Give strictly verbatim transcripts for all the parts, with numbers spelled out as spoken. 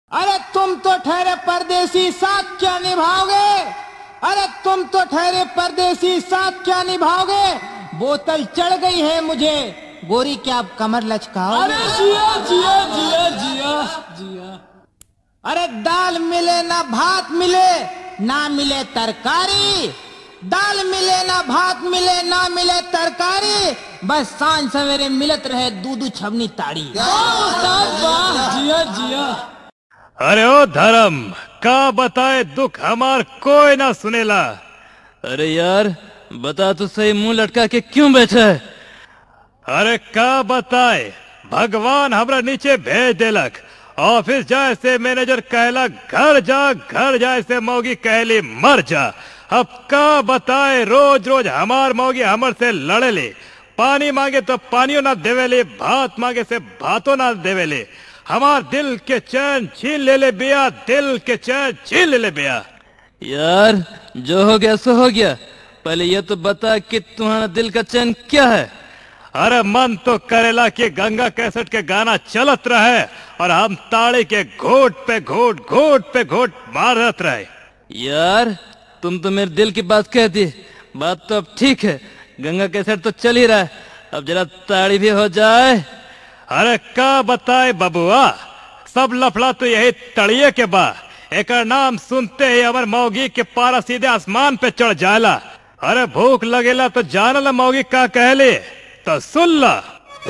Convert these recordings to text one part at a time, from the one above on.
अरे तुम तो ठहरे परदेसी, साथ क्या निभाओगे? अरे तुम तो ठहरे परदेसी, साथ क्या निभाओगे? बोतल चढ़ गई है मुझे, गोरी क्या आप कमर लचकाओगे? अरे जिया जिया जिया जिया जिया। अरे दाल मिले ना भात मिले, ना मिले तरकारी। दाल मिले ना भात मिले, ना मिले तरकारी, बस सांझ सवेरे मिलत रहे दूधू छवनी ताड़ी। जिया जिया। अरे ओ धर्म, का बताए दुख हमार कोई ना सुनेला। अरे यार बता तो सही, मुंह लटका के क्यों बैठा है? अरे का बताए, भगवान हमरा नीचे भेज देलक। ऑफिस जाए से मैनेजर कहला घर जा, घर जाए से मौगी कहली मर जा। अब का बताए, रोज रोज हमार मौगी हमर से लड़े ले। पानी मांगे तो पानियों ना देवेले, भात मांगे से भातों ना देवेले। हमार दिल के चैन छीन ले ले बिया, दिल के चैन छीन ले ले बिया। यार जो हो गया सो हो गया, पहले ये तो बता कि तुम्हारा दिल का चैन क्या है? अरे मन तो करेला कि गंगा कैसेट के गाना चलत रहे और हम ताड़ी के घोट पे घोट घोट पे घोट मारत रहे। यार तुम तो मेरे दिल की बात कह दी। बात तो अब ठीक है, गंगा कैसेट तो चल ही रहा है, अब जरा ताड़ी भी हो जाए। अरे का बताए बबुआ, सब लफड़ा तो यही तड़िए के बा। एक नाम सुनते ही अमर मौगी के पारा सीधे आसमान पे चढ़ जाला। अरे भूख लगेला तो जानला मौगी का कहले, तो सुन ला।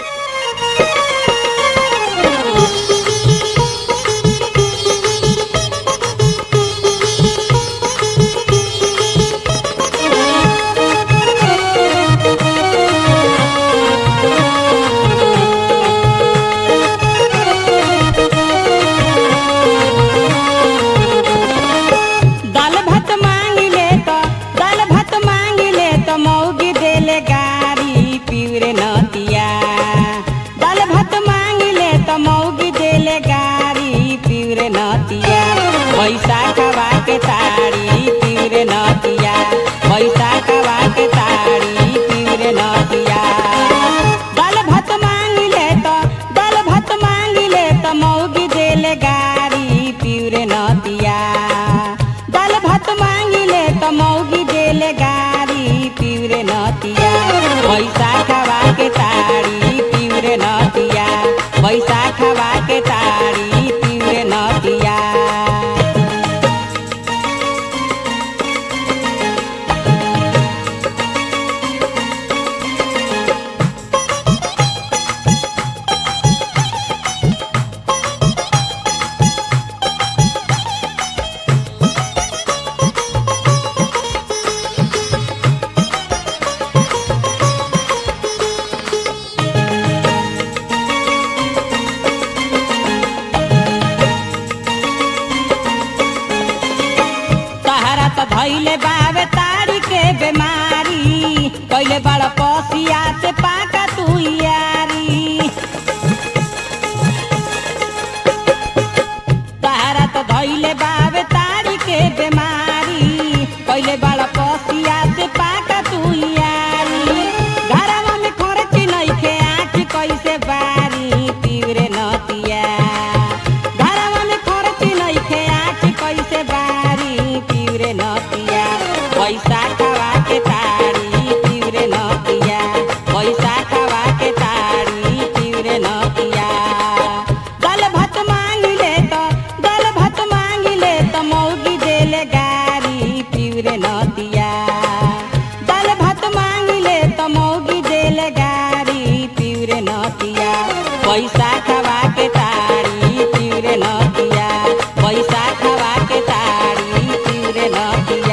पैसा खवा के ताड़ी पीरे नतिया, पैसा खवा के ताड़ी पीरे नतिया। दाल भात मांग ले तो दाल भात मांग ले तो मौगी देले गारी पीरे नतिया। दाल भात मांग ले तो मौगी देले गारी पीरे नतिया। पैसा खवा के ताड़ी पीरे नतिया, पैसा खवा के ताड़ी पीरे नतिया। भैले बाबे ताड़ी के बीमारी, पहले बड़ा पसिया से पाका तू यारी। तारा तो धैले बाबे ताड़ी के बीमारी, पहले बड़ा पसिया से पाका तू यारी। घरवा में खर्ची नहीं खे आँख कैसे बारी पीरे नतिया। घरवा में खर्ची नहीं खे आँख कैसे बारी पीरे नतिया। पैसा खवा के ताड़ी पीरे नतिया, पैसा खवा के ताड़ी पीरे नतिया। दाल भात मांग ले तो दाल भात मांग ले तो मौगी देले गारी पीरे नतिया। दाल भात मांग ले तो मौगी देले गारी पीरे नतिया। पैसा खवा के ताड़ी पीरे नतिया, पैसा खवा के ताड़ी पीरे नतिया।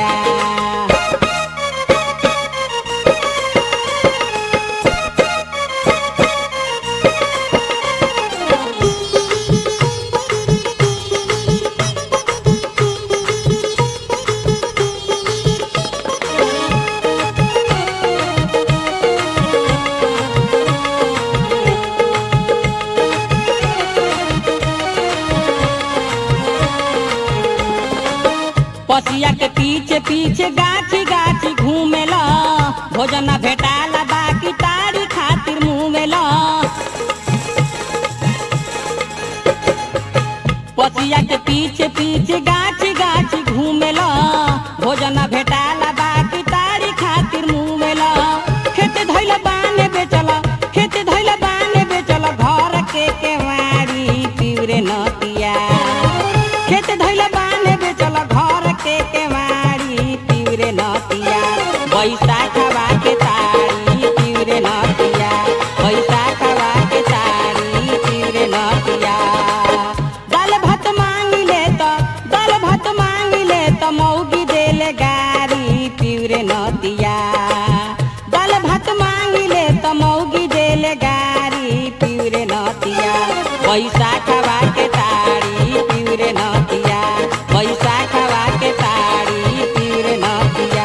पसिया के पीछे पीछे गाछी गाछी घूमेला, भोजन भेटाला बाकी ताड़ी खातिर मुँह मेला। पसिया नदिया के पीछे पीछे गाछी गाछी घूमेला भोजन भेटाला बाकी तारी खातिर मुँह खेत धैल बाने बेचला खेत धैल बाने बेचला घर के केवाड़ी पिउरे नतिया खेत धैल बाने बेचला घर के केवाड़ी पिउरे नतिया बैसाखवा के तारी पिउरे नतिया बैसाखवा के तारी पिउरे नतिया दाल भात मांगिले त दाल भात मांगिले त मौगी देले गारी पिउरे नतिया दाल भात मांगिले त मौगी देले गारी पिउरे नतिया बैसाखवा के तारी पिउरे नतिया बैसाखवा के तारी पिउरे नतिया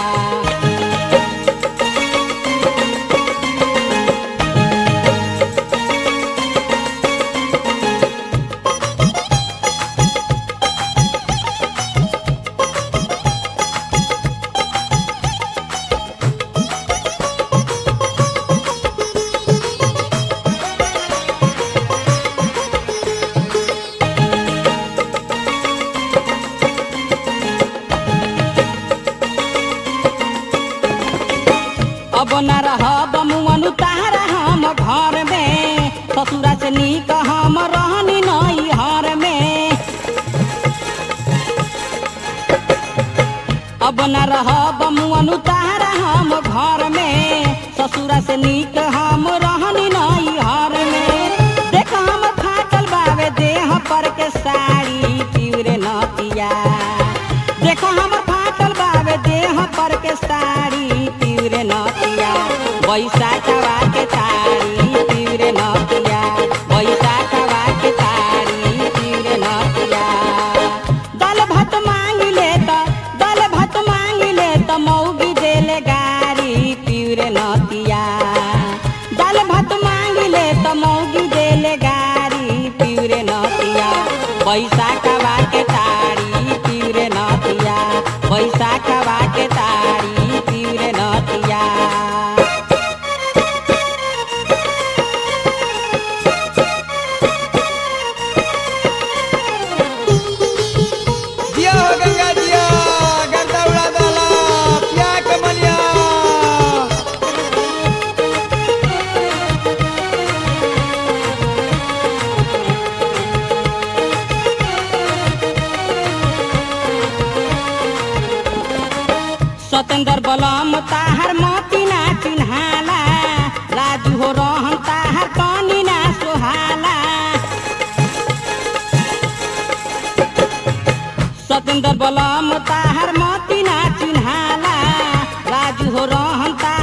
अब न रहब मुअनु तारा हम घर में ससुरा से नीक हम रहनी नैहर में अब न रहब मुअनु तारा हम घर में ससुरा से नीक हम रहनी नैहर में देख हम फाटल बावे देह पर के साड़ी पिउरे नतिया देख हम फाटल बावे देह पर के साड़ी पिउरे नतिया बैसाखवा के तारी पिउरे नतिया बैसाखवा के तारी पिउरे नतिया दाल भात मांगिले त दाल भात मांगिले त मौगी देले गारी पिउरे नतिया दाल भात मांगिले त मौगी देले गारी पिउरे नतिया बैसाखवा के तारी पिउरे नतिया बैसाखवा के तारी पिउरे नतिया जिया हो गंगा जिया गर्दा उड़ा डाला प्या कमलिया स्वतंत्र बलम ताहर मोती ना चिन्हाला राजू हो रहन ताहर तनी ना सुहाला स्वतंत्र बलम ताहर मोती ना चिन्हाला राजू हो रहन ताहर